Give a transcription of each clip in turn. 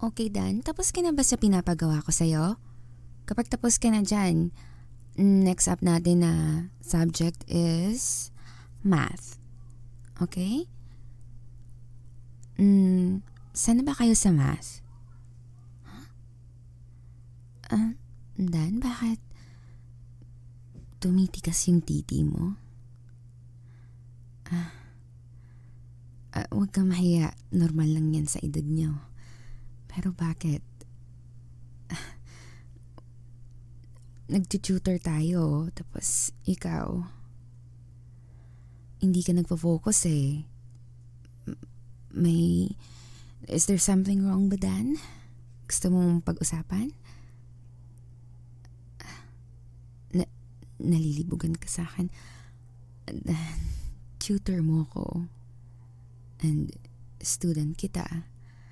Okay, Dan, tapos ka na ba sa pinapagawa ko sa'yo? Kapag tapos ka na dyan, next up natin na subject is math. Okay? Sana ba kayo sa math? Dan, bakit tumitikas yung titi mo? Huwag kang mahiya. Normal lang yan sa edad niyo. Pero bakit? Nag-tutor tayo, tapos ikaw, hindi ka nagpo-focus eh. Is there something wrong ba, Dan? Gusto mong pag-usapan? Nalilibugan ka sa akin. Tutor mo ko. And student kita.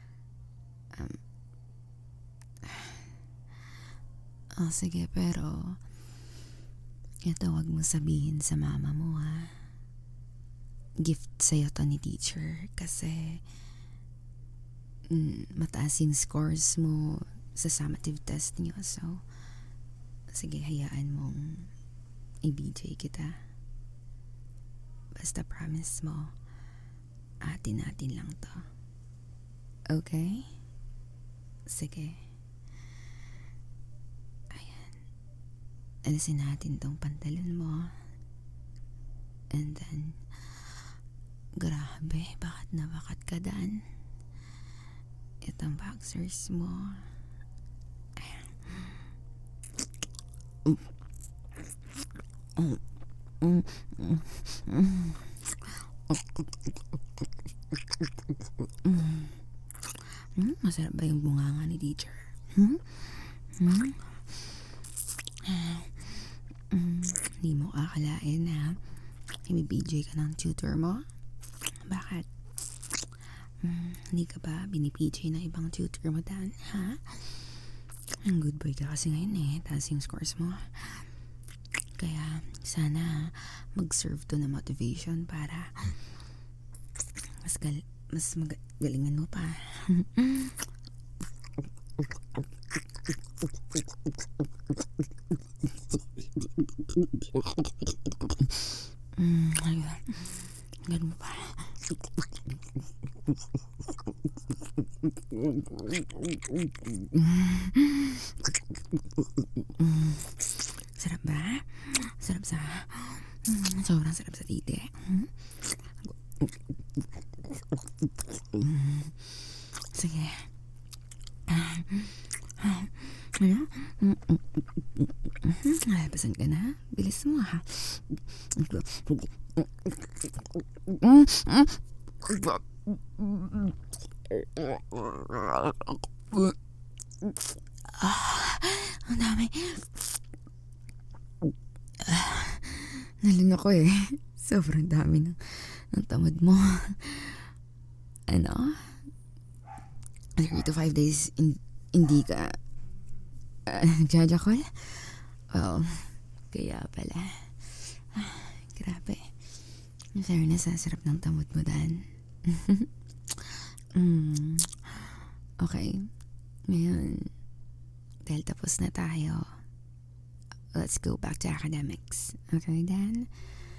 Sige, pero ito, wag mo sabihin sa mama mo, ha? Gift sa'yo to ni teacher kasi mataas yung scores mo sa summative test niyo. So, sige, hayaan mong i-BJ kita. Basta promise mo, atin lang to. Okay? Sige. Alisin natin tong pantalon mo. And then, grabe, bakit nabakat ka, Dan? Itong boxers mo. Masarap ba yung bunganga ni teacher? Hindi mo akalain na i-BJ ka ng tutor mo? Bakit? Hindi ka ba binibj ng ibang tutor mo, Dan? Ha? Ang good boy ka kasi ngayon eh. Taas yung scores mo. Kaya sana mag-serve to na motivation para mas magalingan mo pa. Ayun. Ganun pa. Sarap ba? Sarap sa... sobrang sarap sa titi. Sige. Pasan ka na? Bilis mo, ha? Ang dami. Nalun ako eh. Sobrang dami ng tamad mo. Ano? 3 to 5 days hindi ka nagjajakol? Well, kaya pala. Grabe. In fairness, sarap ng tamad mo, Dan. Okay. Ngayon, dahil tapos na tayo, let's go back to academics. Okay, Dan?